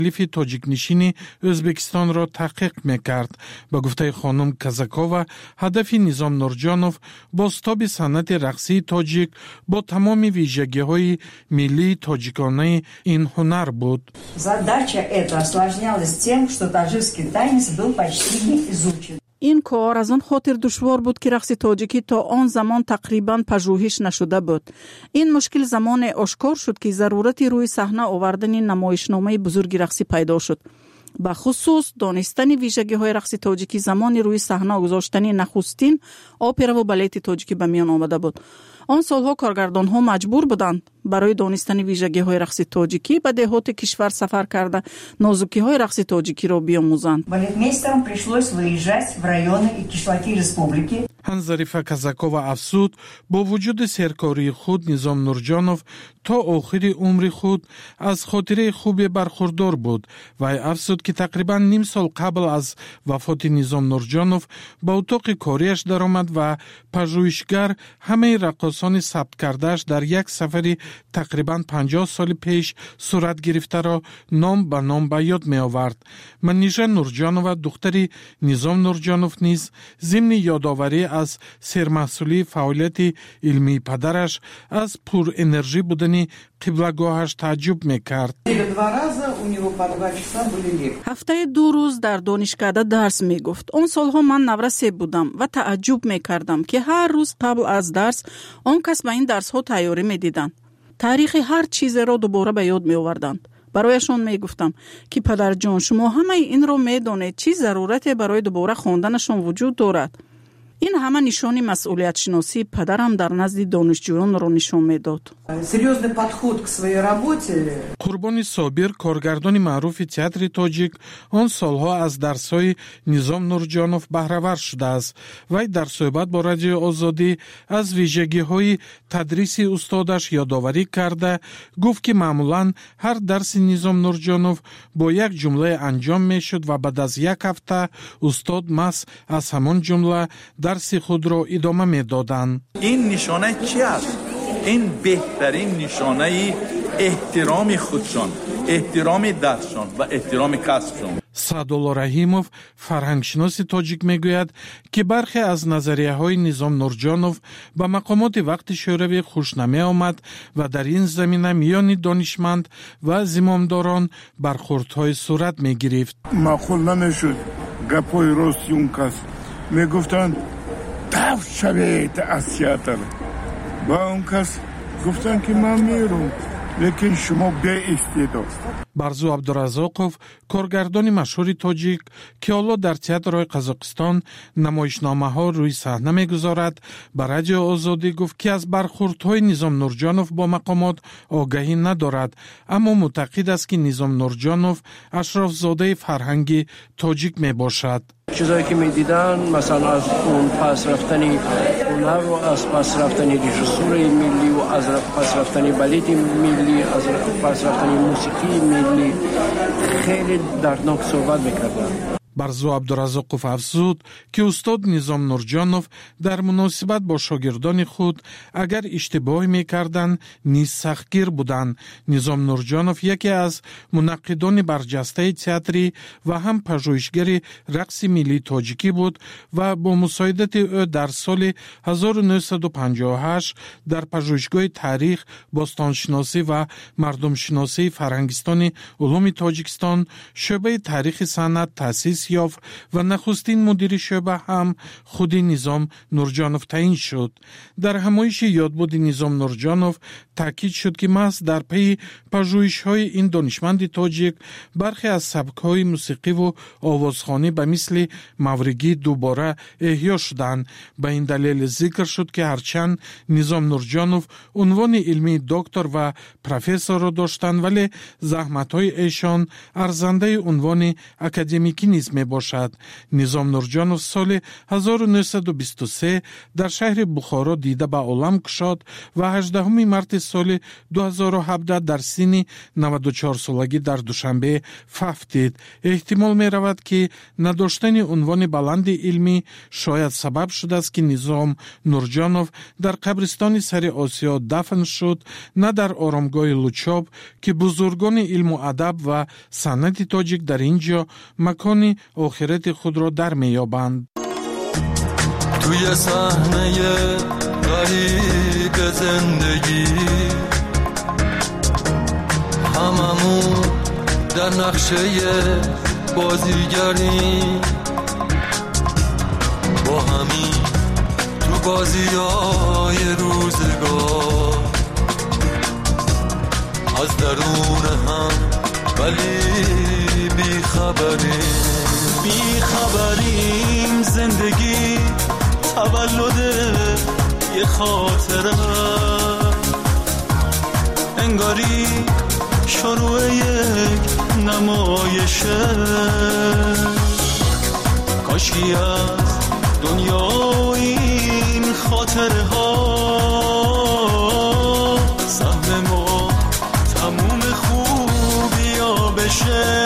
لیفی تاجیک نشینی ازبکستان را تحقیق میکرد. با گفته خانم کازاکووا، هدف نظام نورجانوف بازتاب صنعت رقصی تاجیک با تمام ویژگی‌های ملی تاجیکانه این هنر بود. Задача эта осложнялась тем, что таджикский танец был почти не изучен. این کار از آن خاطر دشوار بود که رقص تاجیکی تا آن زمان تقریباً پژوهش نشده بود. این مشکل زمان آشکار شد که ضرورت روی صحنه آوردن نمایشنامه بزرگ رقصی پیدا شد. به خصوص دانستن ویژگی‌های رقص تاجیکی زمان روی صحنه گذاشتن نخستین اپرا و بالت تاجیکی به میان آمده بود. آن سالها کارگردان‌ها مجبور بودند برای دانستن ویژگی‌های رقص تاجیکی به دهات کشور سفر کرده نازکی‌های رقص تاجیکی را بیاموزند. Балетмейстерам пришлось выезжать в районы и кишлаки республики. Зарифа Казакова افزود با وجود سرکاری خود نظام نورجانوف تا آخر عمر خود از خاطره خوبی برخوردار بود و افزود که تقریبا نیم سال قبل از وفات نظام نورجانوف با اتاق کاریش درآمد و پژوهشگر همه رقاصان ثبت کردهش در یک سفری تقریبا 50 سال پیش صورت گرفته را نام به یاد می آورد. منیژه نورجانووا دختری نظام نورجانوف نیز ضمن یادآوری از سرمسئولی فعالیت علمی پدرش از پر انرژی بودن قبله‌گاهش تعجب میکرد. هفته 2 روز در دانشکده درس میگفت. اون سالها من نورسه بودم و تعجب میکردم که هر روز قبل از درس اون کس به این درس ها تیاری میدیدند. تاریخ هر چیز را دوباره به یاد میآوردند. برایشان میگفتم که پدر جان شما همه این را میدانید چی ضرورت برای دوباره خواندنشان وجود دارد. این همه نشانی مسئولیت شناسی پدرم در نزد دانشجویان را نشان میداد. قربانی صابر کارگردان معروف تئاتر تاجیک آن سالها از درس‌های نظام نورجانوف بهره‌ور شده است. وی در صحبت با رادیو آزادی از ویژگی‌های تدریس استادش یادآوری کرده گفت که معمولاً هر درس نظام نورجانوف با یک جمله انجام میشد و بعد از یک هفته استاد مس از همان جمله درس خود را ادامه می‌دادند. این نشانه چی است؟ این بهترین نشانه احترام خودشان، احترام درسشان و احترام کسبشان. سعدالله رحیموف فرهنگشناس تاجیک میگوید که برخی از نظریه‌های نظام نورجانوف به مقامات وقت شوروی خوش نمی آمد و در این زمینه میان دانشمند و زمامداران برخوردهای صورت می گرفت. معقول نمیشد گپای راستی اون کس میگفتند دفع شوید از تئاتر. با اون کس گفتن که من میرم لیکن شما به استعداد. برزو عبدالرزاقوف کارگردان مشهور تاجیک که حالا در تئاتر قزاقستان نمایشنامه‌ها روی صحنه می‌گذارد به رادیو آزادی گفت که از برخوردهای نظام نورجانوف با مقامات آگاهی ندارد، اما معتقد است که نظام نورجانوف اشراف زاده فرهنگ تاجیک میباشد. چیزایی که می‌دیدن مثلا از اون پس رفتن هنر و از پس رفتن رژیسور ملی و از پس رفتن بالت ملی، از پس رفتن موسیقی ملی خیلی دردناک صحبت می‌کردن. برزو عبدالرزاقوف افزود که استاد نظام نورجانوف در مناسبت با شاگردان خود اگر اشتباه میکردند نیز سختگیر بودند. نظام نورجانوف یکی از منقدان برجسته تئاتری و هم پژوهشگر رقص ملی تاجیکی بود و با مساعدت او در سال 1958 در پژوهشگاه تاریخ، باستانشناسی و مردمشناسی فرهنگستان علوم تاجیکستان شعبه تاریخ صنعت تأسیس یافت و نخستین مدیر شعبه هم خود نظام نورجانوف تعیین شد. در همایش یادبود نظام نورجانوف تاکید شد که محض در پی پژوهش‌های این دانشمند تاجیک برخی از سبک‌های موسیقی و آوازخوانی به مثل مورگی دوباره احیا شدند. به این دلیل ذکر شد که هرچند نظام نورجانوف عنوان علمی دکتر و پروفسور را داشتند ولی زحمت‌های ایشان ارزنده عنوان اکادمیکی نیز می باشد. نظام نورجانوف سال 1923 در شهر بخارا دیده به عالم کشاد و 18 مارت سال 2017 در سن 94 سالگی در دوشنبه فوت. احتمال می رود که نداشتن عنوان بلند علمی شاید سبب شده است که نظام نورجانوف در قبرستان سر آسیا دفن شد، نه در آرامگاه لوچاب که بزرگان علم و ادب و صنعت تاجیک در اینجا مکان آخرت خود را در میابند. توی صحنه غریب زندگی هممون در نقشه بازیگری، با همین تو بازیای روزگار از درون هم ولی بیخبریم زندگی تولد یه خاطره، انگاری شروع یک نمایشه، کاشکی از دنیا این خاطره ها سهم ما تموم خوبیا بشه.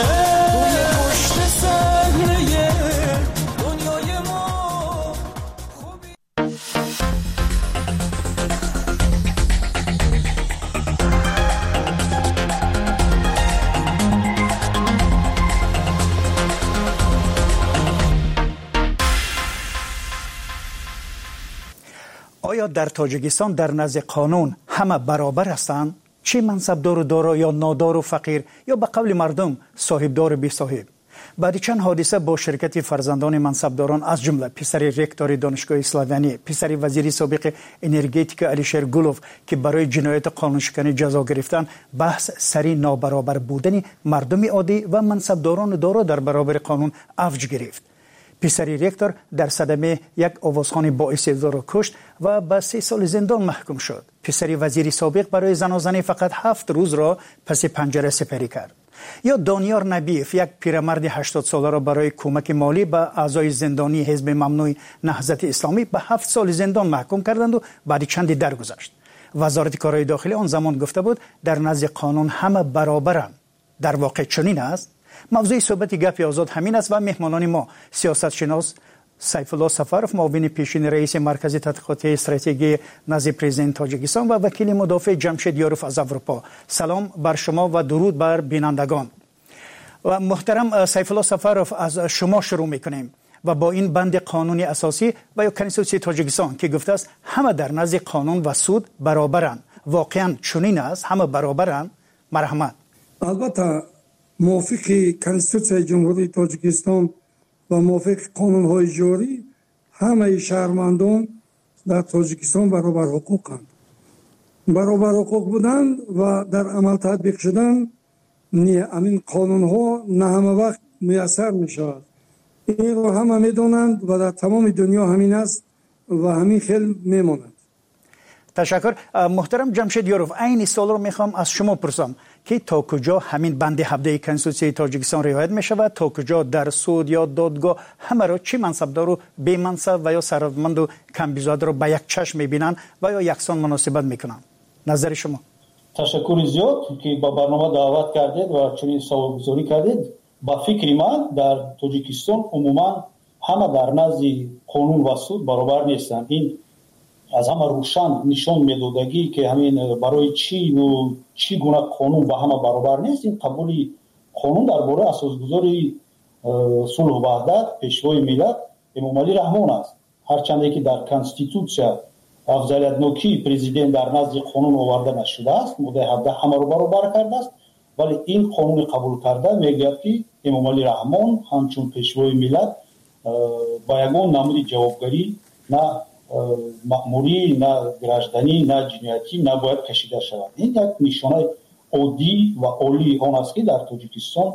آیا در تاجیکستان در نزد قانون همه برابر هستند؟ چه منصبدار و دارا یا نادار و فقیر یا به قول مردم صاحبدار و بی صاحب؟ بعد چند حادثه با شرکت فرزندان منصبداران از جمله پسر رکتور دانشگاه اسلامی، پسر وزیر سابق انرژتیک علیشیر گلوف که برای جنایت قانونشکنی جزا گرفتن، بحث سری نابرابر بودن مردم عادی و منصبداران دارا در برابر قانون اوج گرفت. پسر رکتور در صدمه یک آوازخوان باعث را کشت و به 3 سال زندان محکوم شد. پسر وزیر سابق برای زن و زنی فقط 7 روز را پس پنجره سپری کرد. یا دانیار نبیف، یک پیرمرد 80 ساله را برای کمک مالی به اعضای زندانی حزب ممنوع نهضت اسلامی به 7 سال زندان محکوم کردند و بعد چندی درگذشت. وزارت کارهای داخلی آن زمان گفته بود در نزد قانون همه برابرند. در واقع چنین است؟ موضوع صحبت گپ آزاد همین است و مهمانان ما سیاستشناس سیف الله سفروف، معاون پیشین رئیس مرکز تحقیقات استراتژی نزد پرزیدنت تاجیکستان و وکیل مدافع جمشید یاروف از اروپا. سلام بر شما و درود بر بینندگان. و محترم سیف الله سفروف، از شما شروع میکنیم و با این بند قانونی اساسی و یا کنستیتوسی تاجیکستان که گفته است همه در نزد قانون و سود برابرند، واقعا چنین است؟ همه برابرند؟ مرحمت. البته موافق کنستیتوسی جمهوری تاجیکستان و موافق قانون‌های جاری همه شهروندان در تاجیکستان برابر حقوقند. برابر حقوق بودن و در عمل تطبیق شدن همین قانون‌ها نه همه وقت میسر میشود. این رو همه میدونند و در تمام دنیا همین است و همین خیلی میماند. تشکر. محترم جمشید یاروف، این سوال رو میخوام از شما پرسم که تا کجا همین بند 17 کنستیتوسی تاجیکستان رعایت میشود؟ تا کجا در سود یا دادگاه همه را چه منصبدار و بی منصب و یا ثروتمند و کم بیزاده را به یک چشم میبینند و یا یکسان مناسبت میکنند؟ نظر شما؟ تشکر زیاد که با برنامه دعوت کردید و چنین سوالگزاری کردید. با فکر من در تاجیکستان عموما همه در نزد قانون و سود برابر نیستند. این از همه روشن نشان میدادگی که همین برای چی گونه قانون با همه برابر نیست. این قبول قانون درباره اساسگذاری صلح و وحدت پیشوای ملت امام علی رحمان است. هرچند که در کنستیتوسیا افضلیت نوکی پرزیدنت در نزد قانون آورده نشده است، ماده 17 همه رو برابر کرده است، ولی این قانون قبول کرده میگه که امام علی رحمان همچون پیشوای ملت با یگان نمود جوابگری نه مأموری، نه گراجدانی، نه جنایتی نباید کشیده شود. این یک نشانه عادی و عالی آن است که در تاجیکستان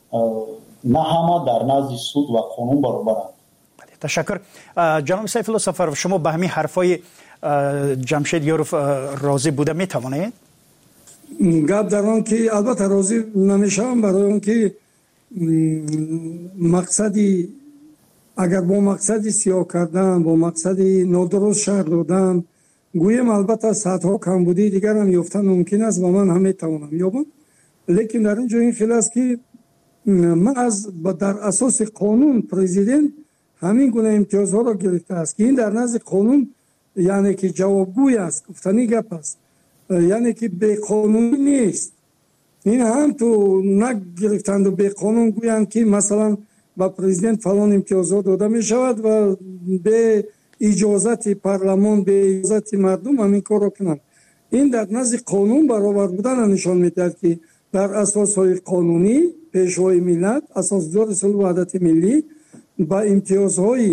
نه همه در نزد سود و قانون برابرند. تشکر. جناب سیف الله سفروف، شما به همین حرفای جمشید یاروف راضی بوده میتوانید؟ گپ در آن که البته راضی نمیشم، برای آن که мақсади агар бо мақсади сиёҳ кардан бо мақсади нодуруст шаҳр додан гӯем албатта сатҳо камбудии дигарам ёфтан мумкин аст ва ман ҳам метавонам ёбам, лекин дар ин ҷо ин хел аст ки маъз дар асоси қонун президент ҳамин гуна имтиёзҳоро гирифтааст ки ин дар назди қонун яъне ки ҷавобгӯй аст, гуфтани гап аст, яъне ки беқонунӣ нест. ин ҳам ту нагирифтанду беқонун гӯянд ки масалан ба президент фалон имтиёзҳо дода мешавад ва бе иҷозати парлумон, бе иҷозати мардум ҳамин корро кунанд. ин дар назди қонун баробар буданро нишон медиҳад ки дар асосҳои қонунӣ пешвои миллат, асосгузори сулҳу ваҳдати миллӣ ба имтиёзҳои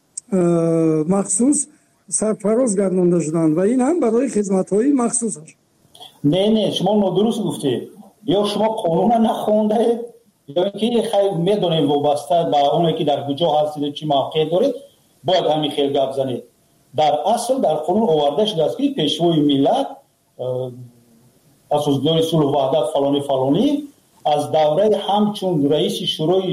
махсус сарфароз гардонда шуданд ва ин ҳам барои хизматҳои махсусаш. не шумо нодуруст гуфтед, ё шумо қонунро нахондаед ё ки хай медонем вобаста ба оне ки дар куҷо ҳастед чӣ мавқеъ доред бояд ҳамин хел гап занед. дар асл дар қонун оварда шудааст ки пешвои миллат, асосгузори сулҳу ваҳдат фалонӣ аз давраи ҳамчун раиси шӯрои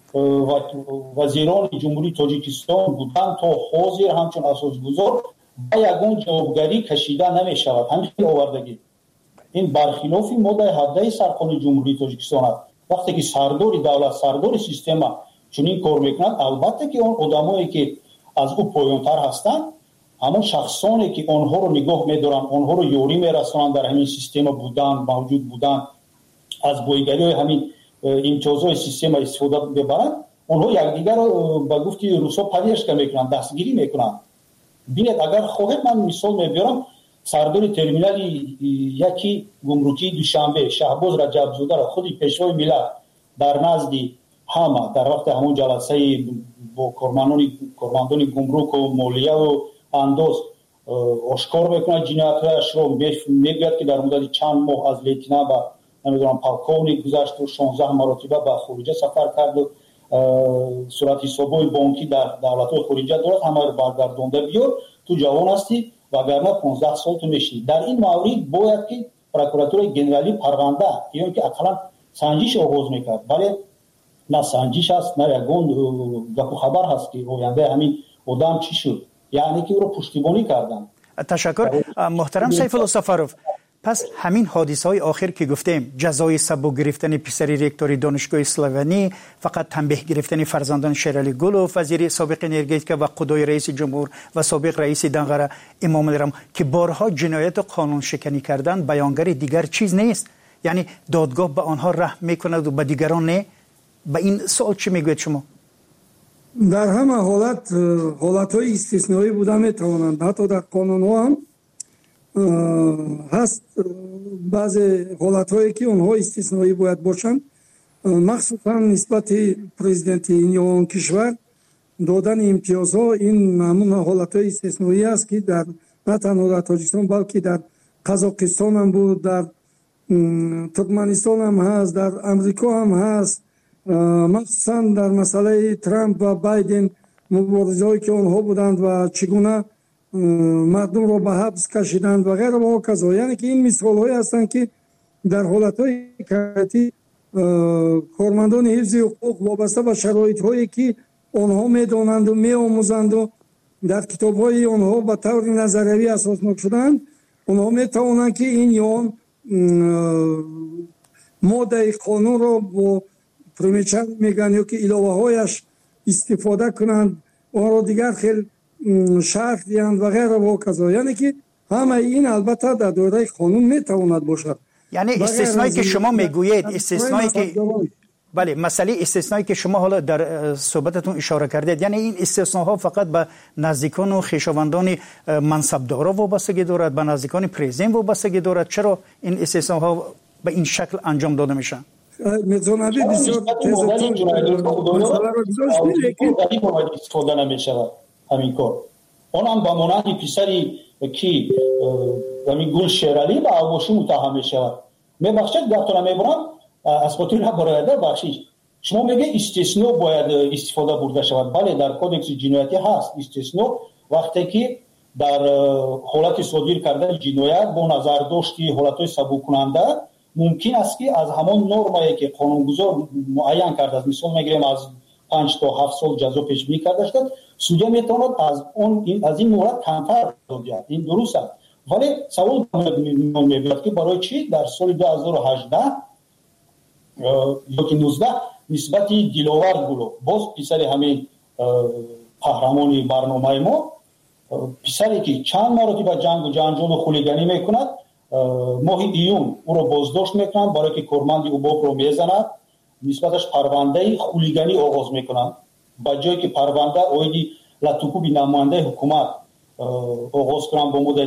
вазирони ҷумҳурии Тоҷикистон будан то ҳозир ҳамчун асосгузор ба ягон ҷавобгарӣ кашида намешавад. ҳамин хел овардагӣ ин бархилофи моддаи 17 сарқонуни ҷумҳурии Тоҷикистон аст. вақте ки сардори давлат, сардори система чунин кор мекунад, албатта ки он одамое ки аз ӯ поёнтар ҳастанд, ҳамон шахсоне ки онҳоро нигоҳ медоранд, онҳоро ёрӣ мерасонанд дар ҳамин система будан, мавҷуд будан, аз боигариҳои ҳамин имтиёзҳои система истифода мебаранд, онҳо якдигарро ба гуфти рӯсҳо паддержка мекунанд, дастгирӣ мекунанд. бинед, агар хоҳед ман мисол мебиёрам, сардори терминали яки гумрукии Душанбе Шаҳбоз Раҷабзодаро худи пешвои миллат дар назди ҳама дар вақти ҳамон ҷаласаи бо кормандони гумруку молияву андоз ошкор мекунад ҷиноятҳояшро, мегӯяд ки дар муддати чанд моҳ аз лейтенант ба намедонам полковник гузашту 16 маротиба ба хориҷа сафар карду суратҳисобҳои бонкӣ дар давлатҳои хориҷа дорад, ҳамаро баргардонда биёр, ту ҷавон ҳастӣ вагарна 15 сол ту мешинӣ. дар ин маврид бояд ки прокуратураи генералӣ парванда ё ки ақаллан санҷиш оғоз мекард, вале на санҷиш аст, на ягон гапу хабар ҳаст ки ояндаи ҳамин одам чӣ шуд, яъне ки ӯро пуштибонӣ карданд. ташаккур муҳтарам Сайфулло Сафаров. пас ҳамин ҳодисаҳои охир ки гуфтем, ҷазои сабук гирифтани писари ректори донишгоҳи Славянӣ, фақат танбеҳ гирифтани фарзандони Шералӣ Гулов, вазири собиқ энергетика ва қудои раиси ҷумҳур ва собиқ раиси Данғара Имомалирам ки борҳо ҷинояту қонуншиканӣ кардан баёнгари дигар чиз нест, яъне додгоҳ ба онҳо раҳм мекунад ва ба дигарон не. ба ин суол чӣ мегӯед шумо? дар ҳама ҳолатҳои истисноӣ буда метавонанд, ҳатто дар қонунҳо ҳам ҳаст баъзе ҳолатҳое ки онҳо истисноӣ бояд бошанд, махсусан нисбати президенти ин он кишвар додани имтиёзҳо. ин ҳамун ҳолатҳои истисноӣ аст ки дар на танҳо дар Тоҷикистон балки дар Қазоқистон ҳам буд, дар Туркманистон ҳам ҳаст, дар Амрико ҳам ҳаст. махсусан дар масъалаи Трамп ва Байден муборизаҳое ки онҳо буданд ва чӣ гуна мардумро ба ҳабс кашиданд ва ғайра ва ҳоказо. яъне ки ин мисолҳое ҳастанд ки дар ҳолатҳои кайфиятӣ кормандони ҳифзи ҳуқуқ вобаста ба шароитҳое ки онҳо медонанду меомӯзанду дар китобҳои онҳо ба таври назариявӣ асоснок шуданд, онҳо метавонанд ки ин ё он моддаи қонунро бо примечар мегӯянд ё ки иловаҳояш истифода кунанд, онро дигар хел шарҳ диҳанд ва ғайра ва ҳоказо. яъне ки ҳамаи ин албатта дар доираи қонун метавонад бошад. яъне истисное ки шумо мегӯед, истисное ки бале масъалаи истисное ки шумо ҳоло дар суҳбататон ишора кардед, яъне ин истисноҳо фақат ба наздикону хешовандони мансабдорро вобастагӣ дорад, ба наздикони президент вобастагӣ дорад? чаро ин истисноҳо ба ин шакл анҷом дода мешаванд? мецонаби бисёр истифода намешавад ҳамин кор. он ҳам ба монанди писари ки ҳамин Гул Шералӣ ба авошӣ муттаҳам мешавад. мебахшед гапро мебурам аз хотири набарояда бахшиш. шумо мегӯед истисно бояд истифода бурда шавад. бале дар кодекси ҷиноятӣ ҳаст истисно, вақте ки дар ҳолати содир кардани ҷиноят бо назардошти ҳолатҳои сабуккунанда ممکن است که از همان نرمایی که قانونگذار معین کرده است، مثال میگیریم از 5 تا 7 سال جزا پیش بینی کرده شد، سودیا میتواند از این مورد کمتر بگیرد. این درست است، ولی سوال میاد که برای چی در سال 2018 یا که 19 نسبت دلاور گلو باز پسر همین قهرمانی برنامه ما، پسری که چند مرتبه جنگ و جنجال و خلیگانی میکند، ماه ایون او را بازداشت میکنند برای که کارمند اوباپ رو میزند، نسبتش پرونده خلیگانی آغاز میکنند، با جایی که پرونده اویدی لطوکوبی نماینده حکومت آغاز کنند با مدت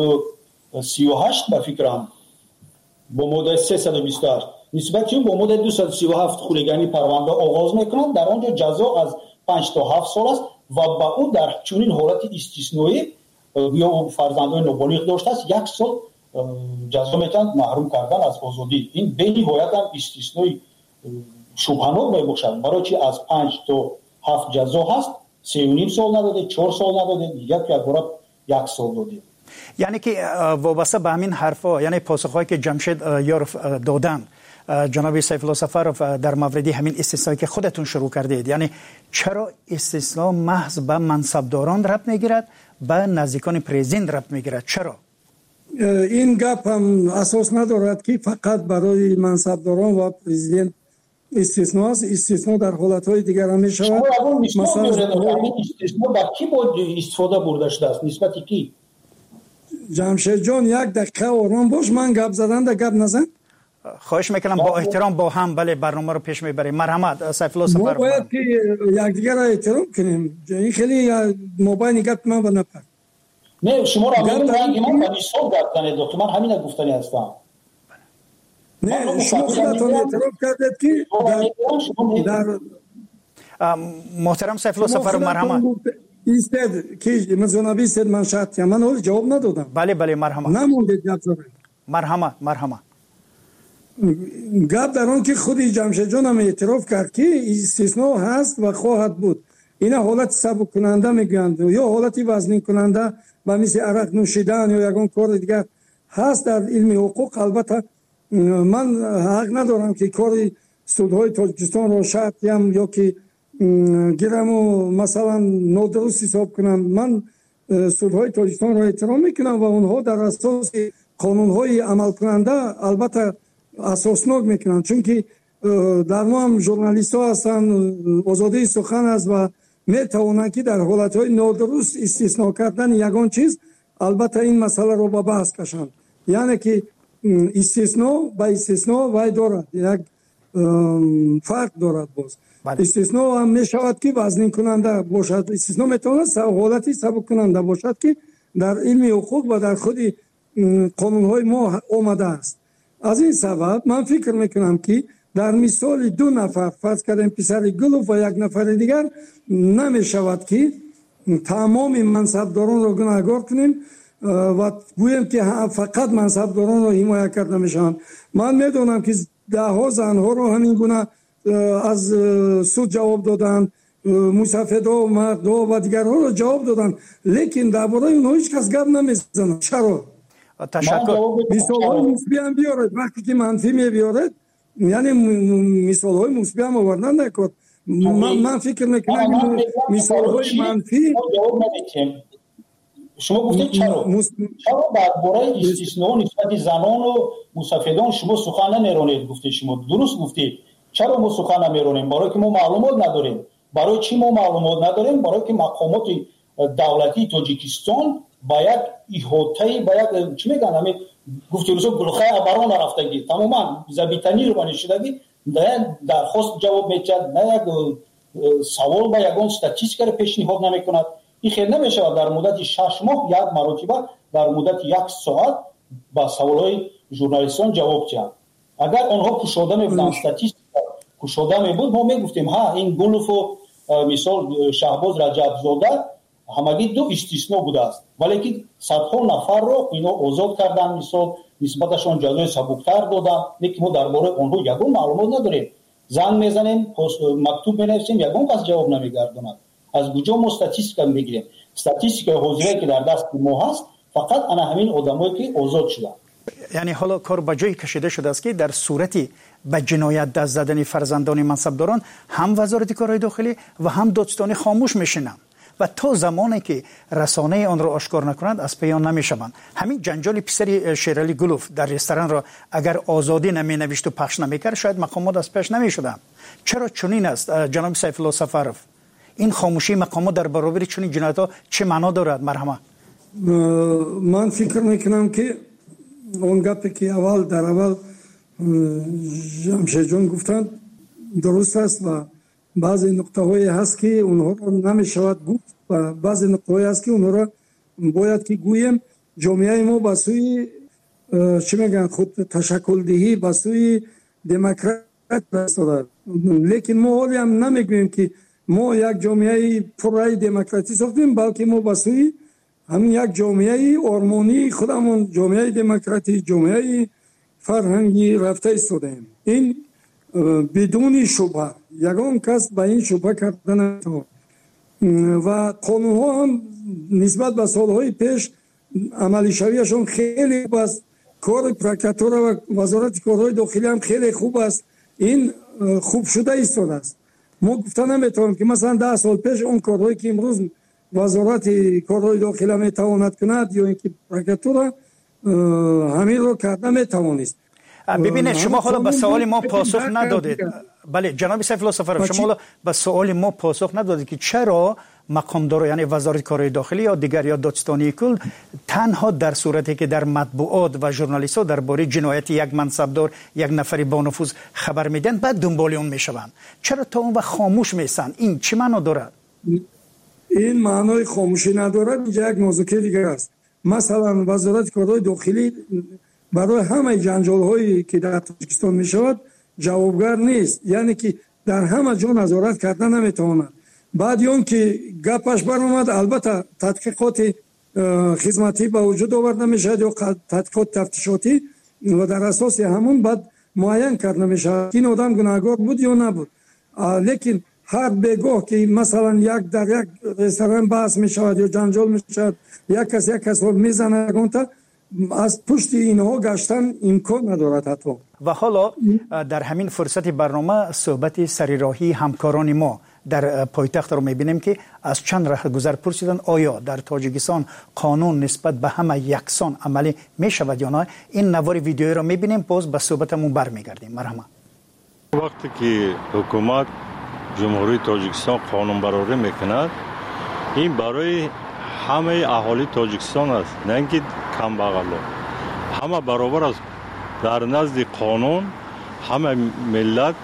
238 به فکرم با مدت 328 نسبت با مدت 237 خلیگانی پرونده آغاز میکنند. در آنجا جزا از 5 تا 7 سال است و با او در چنین حالت استثنایی یا فرزندان نابالغ داشته است 1 سال جزا میتوند محروم کردن از آزادی. این به نهایت هم استثنایی شبهناک میباشد، برای چی از 5 تا 7 جزا هست 3.5 سال نداده، 4 سال نداده، دیگر که اگراب 1 سال داده. یعنی که وابسته به همین حرفا، یعنی پاسخهایی که جمشید یاروف دادن جناب سیف الله سفرов در مورد همین استثنایی که خودتون شروع کردید، یعنی چرا استثناء محض به منصبداران ربط میگیرد، به نزدیکان پرزیدنت ربط میگیرد؟ چرا؟ این گپ هم اساس ندارد که فقط برای منصبداران و پرزیدنت استثناء است. استثناء در حالتهای دیگر هم میشود. مثلا استثناء با کی باید استفاده برده شده است؟ نسبتی کی؟ جمشید جان 1 دقیقه آرام باش، من گپ زدن ده گپ نزن. خواهش میکنم با احترام با هم بله برنامه رو پیش میبریم. مرحمت سیف الله سفرov. ما باید که یکدیگر را احترام کنیم. این خیلی موبایل گپ من و نپر. نه شما را میگم رنگ من با نیسان گپ کنید دکتر، من همین گفتنی هستم. نه شما خودتون اعتراف کردید که در محترم سیف الله سفرov مرحمت ایستد که مزونابی سید من شرط من اول جواب ندادم. بله بله مرحمت. نمونده گپ زدن. مرحمت. گپ در آن که خودی جمشید جان هم اعتراف کرد که استثناء هست و خواهد بود. اینا حالت سبک کننده میگویند یا حالتی وزنی کننده و مثل عرق نوشیدن یا یگان کار دیگر هست در علم حقوق. البته من حق ندارم که کار سودهای تاجیکستان رو شرط یا که گیرم و مثلا نادرست حساب کنم. من سودهای تاجیکستان رو احترام میکنم و اونها در اساس قانونهای عمل کننده البته اساسناک میکنن، چون که در ما هم ژورنالیست ها هستن، آزادی سخن است و میتوانند که در حالتهای نادرست استثناء کردن یگان چیز البته این مسئله رو با بحث کشند. یعنی که استثناء با استثناء وای دارد، یک فرق دارد. باز استثناء هم میشود که وزنی کننده باشد، استثناء میتواند حالتی سبک کننده باشد که در علم حقوق و در خود قانونهای ما آمده است. از این سبب من فکر میکنم که در مثال 2 نفر فرض کردیم پسر گلوف و 1 نفر دیگر نمیشود که تمام منصبداران را گناهکار کنیم و گوییم که فقط منصبداران را حمایت کرده میشن. من میدونم که 10 زنها را همین گونه از سود جواب دادن، مصفدا و مردا و دیگرها را جواب دادن، لیکن درباره اونها هیچ کس گپ نمیزنه. چرا؟ تشکر. مثال‌های مثبت هم بیارید، وقتی که منفی میبیارید یعنی مثال‌های مثبت هم آوردن نکرد. من فکر میکنم مثال‌های منفی شما گفتید چرا درباره استثناء نسبت زنان و مصفدان شما سخن نمیرونید؟ گفتید شما درست گفتید. چرا ما سخن نمیرونیم؟ برای که ما معلومات نداریم. برای چی ما معلومات نداریم؟ برای که مقامات دولتی تاجیکستان باید احاطه باید چی میگن همین گفتی روزا گلخای ابران رفتگی تماما زبیتنی رو بنشیدگی نه درخواست جواب میدهد، نه یک سوال با یگان استاتیستیک رو پیشنهاد نمیکند. این خیر نمیشه در مدت 6 ماه 1 مرتبه در مدت 1 ساعت با سوالای ژورنالیستان جواب دهند. اگر آنها کشاده میبودن استاتیستیک کشاده میبود ما میگفتیم ها این گلوف و مثال شهباز رجب زاده همگی 2 استثناء بوده است، ولی که صدها نفر رو اینا آزاد کردن، مثال نسبتشون جزای سبکتر دادن. لیکن ما درباره اونها یگان معلومات نداریم. زنگ میزنیم، مکتوب مینویسیم، یگان کس جواب نمیگرداند. از کجا ما استاتیستیک میگیریم؟ استاتیستیک حاضری که در دست ما هست فقط انا همین آدمایی که آزاد شدن. یعنی حالا کار به جایی کشیده شده است که در صورتی به جنایت دست زدن فرزندان منصبداران هم وزارت کارهای داخلی و هم دادستانی خاموش میشینند و تا زمانی که رسانه آن را آشکار نکنند از پی آن نمیشوند. همین جنجال پسر شیرعلی گلوف در رستوران را اگر آزادی نمی نوشت و پخش نمیکرد شاید مقامات از پیش نمیشدند. چرا چنین است جناب سیف الله سفرов؟ این خاموشی مقامات در برابر چنین جنایت ها چه معنا دارد؟ مرحمت. من فکر میکنم که اون گپی که اول جمشید جان گفتند درست است و بعضی نقطه هایی هست که اونها رو نمیشود گفت و بعضی نقطه هایی هست که اونها رو باید که گویم. جامعه ما به سوی چی میگن خود تشکل دهی به سوی دموکراسی رسیده، لیکن ما حالی هم نمیگوییم که ما یک جامعه پررای دموکراسی ساختیم، بلکه ما به سوی همین یک جامعه آرمانی خودمون جامعه دموکراسی جامعه فرهنگی رفته ایستادیم. این بدون شبهه یگان کس به این شبهه کردن نمیتونه و قانون ها هم نسبت به سالهای پیش عملی شویشون خیلی خوب است. کار پروکراتور و وزارت کارهای داخلی هم خیلی خوب است. این خوب شده ایستاده است. ما گفتن نمیتونیم که مثلا 10 سال پیش اون کارهایی که امروز وزارت کارهای داخلی میتواند کند یا اینکه پروکراتور همین رو کرده میتوانست. ببینید شما حالا به سوال ما پاسخ ندادید. بله جناب سیف الله سفرов، شما حالا به سوال ما پاسخ ندادید که چرا مقامدار یعنی وزارت کارهای داخلی یا دیگر یا دادستانی کل تنها در صورتی که در مطبوعات و ژورنالیست‌ها درباره جنایت یک منصبدار یک نفری با نفوذ خبر میدن بعد دنبال اون میشوند، چرا تا اون وقت خاموش میسن؟ این چه معنا دارد؟ این معنای خاموشی ندارد. اینجا یک موضوع دیگر است. مثلا وزارت کارهای داخلی برای همه جنجال‌هایی که در تاجیکستان میشود جوابگر نیست، یعنی که در همه جا نظارت کردن نمیتواند. بعد اون که گپش برآمد البته تحقیقات خدمتی به وجود آورده میشد یا تحقیقات تفتیشاتی و در اساس همون بعد معین کرده میشد این آدم گناهکار بود یا نبود. لیکن هر بگاه که مثلا یک در یک رستوران بحث میشود یا جنجال میشود یک کس رو میزنه گونتا از پشت اینها گشتن امکان ندارد حتی. و حالا در همین فرصت برنامه صحبت سریراهی همکاران ما در پایتخت رو میبینیم که از چند راه گذر پرسیدن آیا در تاجیکستان قانون نسبت به همه یکسان عملی میشود یا نه. این نوار ویدیویی رو میبینیم باز به صحبتمون برمیگردیم. مرحمت. وقتی که حکومت جمهوری تاجیکستان قانون برآوری میکند این برای همه اهالی تاجیکستان است، نه اینکه کم بغلا. همه برابر است در نزد قانون، همه ملت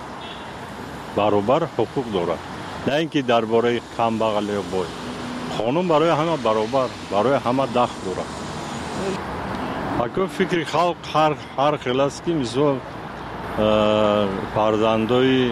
برابر حقوق دارد، نه اینکه درباره کم بغل یا بای. قانون برای همه برابر، برای همه دخل دارد. اگر فکر خلق هر خیلی است که مثل فرزندای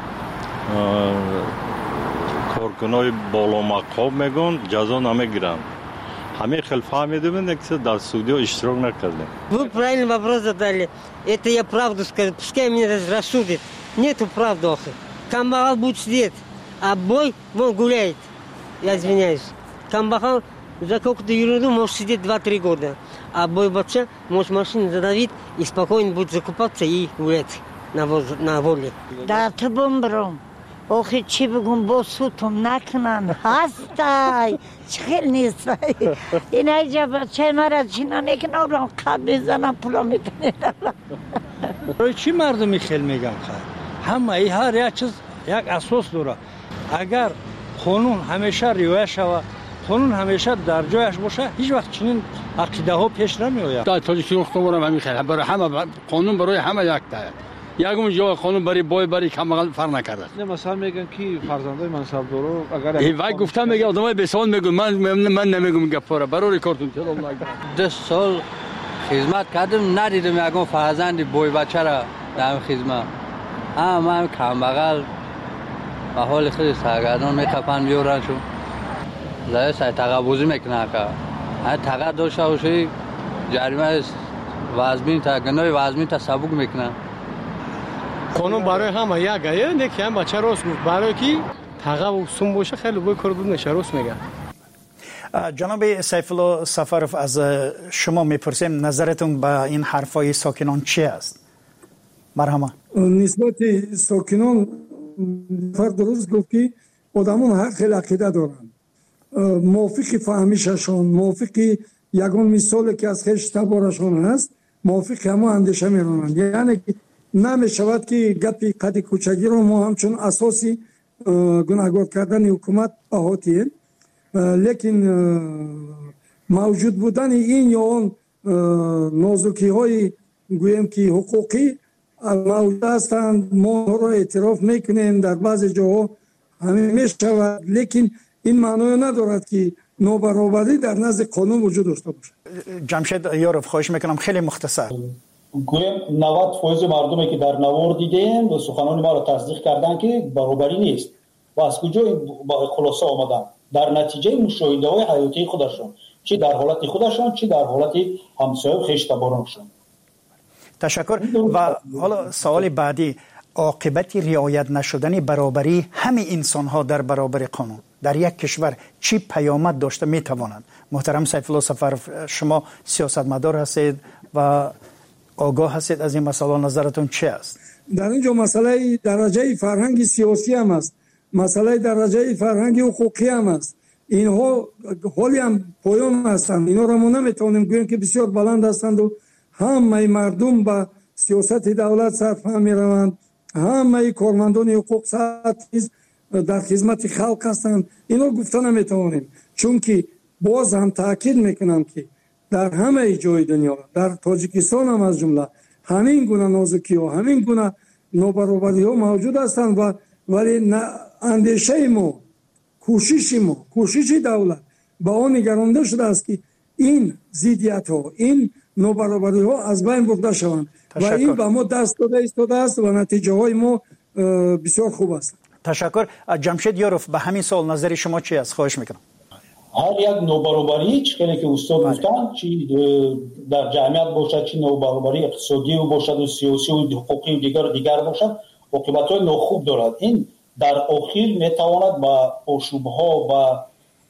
کارکنای بالا مقام میگن جزا намегиранд. Хаме хел фаҳмидем, что дар судиё иштирок накардем. Вы правильный вопрос задали. Это я правду скажу. Пускай меня рассудит. Нету правды. Камбахал будет сидеть, а бой вон гуляет. Я извиняюсь. Камбахал за какую-то ерунду может сидеть 2-3 года. А бой бача может машину задавить и спокойно будет закупаться и гулять на воле. Да, ты бомбром. Ох, и чего бегун босутом накнан, хастай, чхел нистай. И найдя чемара чина некна урам кабе зана пула митне. روی چی مردمی خیل میگن خواهد؟ همه ای هر یک چیز یک اساس داره. اگر قانون همیشه رعایت شود، قانون همیشه در جایش باشه، هیچ وقت چنین عقیده ها پیش نمی آید. در تاجیکستان همین خیلی برای همه قانون برای همه یک تایه. یکم جای قانون برای بای برای کم فرق نکرده. نه مثلا میگن که فرزندای منصبدارو اگر وای گفتم میگه آدمای به سوال میگن من نمیگم گپاره برای کارتون چرا الله 10 سال خدمت کردم ندیدم یکم فرزند بای بچه را در خدمت. من کم بغل به حال خیلی سرگردان میخپن میورن شو. زای سای تقابوزی میکنه که تقا داشته باشی جریمه وزمین تا گناه وزمین تا سبک میکنه. قانون برای همه یکه، نه که هم بچه راست گفت برای کی تقا و سم باشه خیلی بای کار بود نشه راست میگه. جناب سیف الله سفرف، از شما میپرسیم نظرتون به این حرفای ساکنان چی است؟ مرحبا. نسبت ساکنان درست گفت که آدمان هر خیلی عقیده دارن، موافق فهمیششان، موافق یگان مثالی که از خیش تبارشان هست، موافق همه اندیشه میرونند. یعنی نمیشود که گپی قد کوچگی رو ما همچون اساسی گناهکار کردن حکومت احاتیم، لیکن موجود بودن این یا اون نازکی های گویم که حقوقی موجود هستند، ما را اعتراف میکنیم، در بعض جاها همین میشود، لیکن این معنی ندارد که نابرابری در نزد قانون وجود داشته باشد. جمشید یاروف، خواهش میکنم خیلی مختصر. گویم 90% مردمی که در نوار دیدیم و سخنان ما را تصدیق کردن که برابری نیست و از کجا با خلاصه آمدن در نتیجه مشاهده های حیاتی خودشون، چه در حالت خودشون چه در حالت همسایه و خویش تبارانشون. تشکر. و حالا سوال بعدی، عاقبت رعایت نشدن برابری همه انسان ها در برابر قانون در یک کشور چی پیامد داشته میتواند؟ محترم سیف الله سفرف، شما سیاستمدار هستید و آگاه هستید از این مسئله، نظرتون چی است؟ در اینجا مسئله درجه فرهنگ سیاسی هم است، مسئله درجه فرهنگ حقوقی هم است. اینها حالی هم پایان هستند، اینا را ما نمیتونیم گوییم که بسیار بلند هستند و همه مردم به سیاست دولت صرف هم میروند، همه کارمندان حقوق در خدمت خلق هستند. اینا گفته نمیتونیم، چون که باز هم تاکید میکنم که در همه جای دنیا، در تاجیکستان هم از جمله، همین گونه نازکی ها، همین گونه نابرابری ها موجود هستند و ولی اندیشه ما، کوشش دولت با آن نگرانده شده است که این ضدیت ها، این نابرابری ها از بین برده شوند و این به ما دست داده است و نتیجه های ما بسیار خوب است. تشکر. جمشید یاروف، به همین سوال نظر شما چی است؟ خواهش میکنم. هر یک نابرابری چیزی که استاد گفتن، چی در جمعیت باشد، چی نابرابری اقتصادی باشد و سیاسی و حقوقی و دیگر باشد، عاقبت‌های ناخوب دارد. این در آخر میتواند با آشوب‌ها و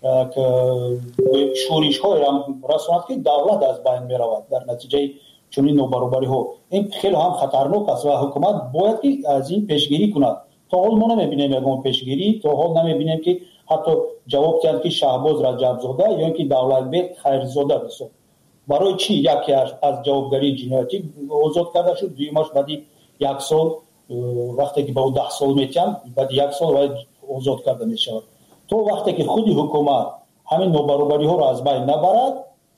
شورش‌های رساند که دولت از بین میرود در نتیجه چنین نابرابری‌ها. این خیلی هم خطرناک است و حکومت باید که از این پیشگیری کند. تا حال ما نمی‌بینیم یگان پیشگیری، تا حال نمی‌بینیم که حتی جواب داد که شهباز رجب‌زاده یا اینکه دولتبek خیرزاده بسید. برای چی یکی از جوابگری جنایتی آزاد کرده شد، دویمش بعد یک سال، وقتی که با 10 سال میتیم بعد یک سال باید آزاد کرده میشود. تو وقتی که خودی حکومت همین نابرابری ها را از بین نبرد،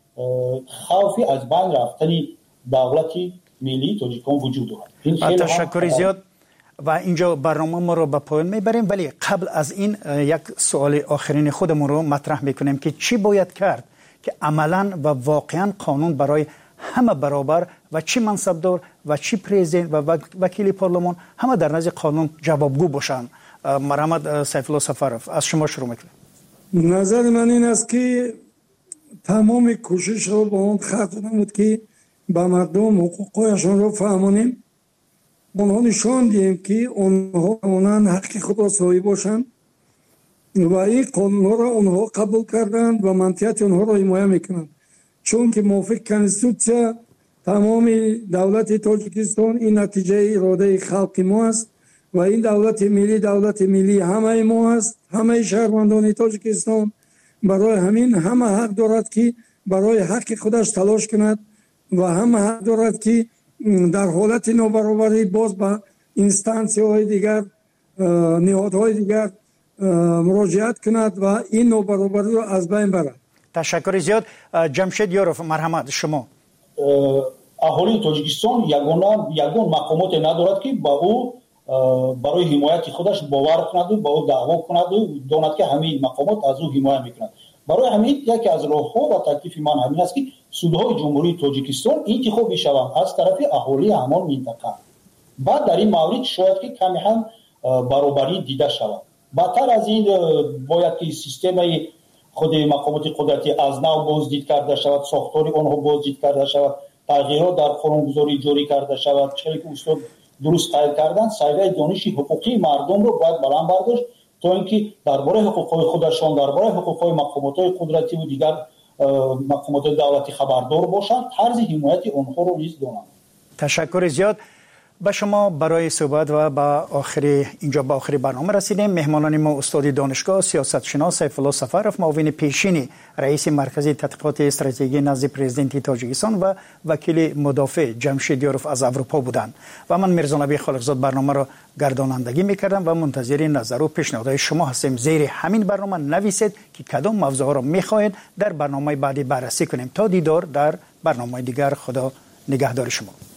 خوفی از بین رفتن دولت ملی تاجیکستان وجود دارد. تشکر زیاد. و اینجا برنامه ما رو به پایان میبریم، ولی قبل از این یک سوال آخرین خودمون رو مطرح میکنیم که چی باید کرد که عملاً و واقعاً قانون برای همه برابر و چی منصبدار و چی پرزیدنت و وکیل پارلمان همه در نزد قانون جوابگو باشن. مرحمت سیف الله سفرف، از شما شروع میکنیم. نظر من این است که تمام کوشش رو با اون خط نمود که به مردم حقوقایشون رو فهمانیم، اونها نشان دهیم که اونها اونان حق خود را صاحب باشند و این قانون را اونها قبول کردند و منطقیت اونها را حمایت میکنند، چون که موافق کنستیتوسیا تمام دولت تاجیکستان این نتیجه اراده خلق ما است و این دولت ملی همه ما است، همه شهروندان تاجیکستان. برای همین همه حق دارد که برای حق خودش تلاش کند و همه حق دارد که در حالت نابرابری باز به اینستانسی های دیگر، نهادهای دیگر مراجعت کند و این نابرابری را از بین برد. تشکر زیاد. جمشید یاروف، مرحمت شما. اهالی تاجیکستان یگان مقامات ندارد که با او برای حمایت خودش باور کند و با او دعوا کند و داند که همین مقامات از او حمایت میکنند. برای همین یکی از راه‌ها و تکلیف من همین است که سودهای جمهوری تاجیکستان انتخاب شوند از طرف اهالی همان منطقه. بعد در این مورد شاید که کمی هم برابری دیده شود. بدتر از این باید که سیستم خود مقامات قدرتی از نو بازدید کرده شود، ساختار آنها بازدید کرده شود، تغییرات در قانونگذاری جاری کرده شود. چه که استاد درست قائل کردن، سایه دانش حقوقی مردم رو باید بلند برداشت تا اینکه درباره حقوق‌های خودشان، درباره حقوق‌های مقامات قدرتی و دیگر مقامات دولتی خبردار باشند، طرز حمایت آنها رو نیز دارند. تشکر زیاد به شما برای صحبت و به آخر برنامه رسیدیم. مهمانان ما استاد دانشگاه سیاست شناس سیفالله سفرов، معاون پیشین رئیس مرکز تحقیقات استراتژیکی نزد پرزیدنت تاجیکستان و وکیل مدافع جمشید یاروف از اروپا بودند و من میرزا نبی خالقزاد برنامه را گردانندگی میکردم و منتظر نظر و پیشنهادهای شما هستیم. زیر همین برنامه نویسید که کدام موضوع را میخواهید در برنامه بعدی بررسی کنیم. تا دیدار در برنامه دیگر، خدا نگهدار شما.